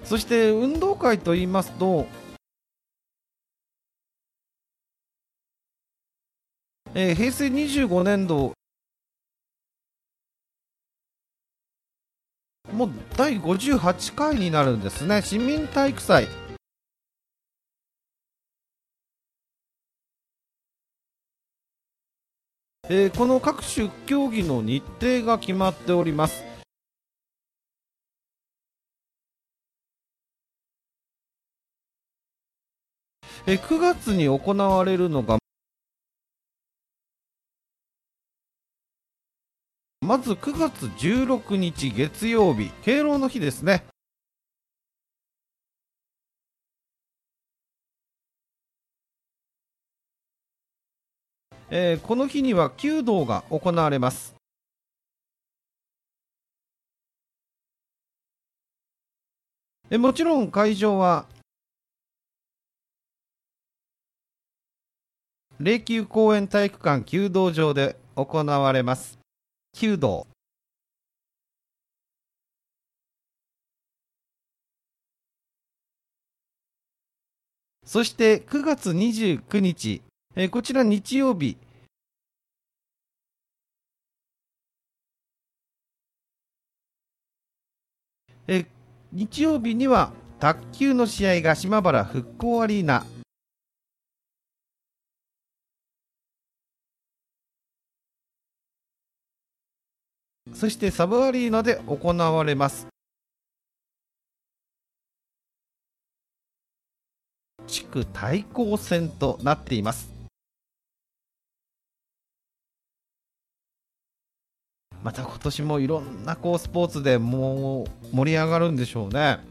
そして運動会といいますと、平成25年度もう第58回になるんですね。市民体育祭、この各種競技の日程が決まっております。9月に行われるのが、まず9月16日月曜日、敬老の日ですね。この日には弓道が行われます。もちろん会場は霊柩公園体育館弓道場で行われます。弓道、そして9月29日、こちら日曜日、日曜日には卓球の試合が島原復興アリーナ、そしてサブアリーナで行われます。地区対抗戦となっています。また今年もいろんなスポーツでもう盛り上がるんでしょうね。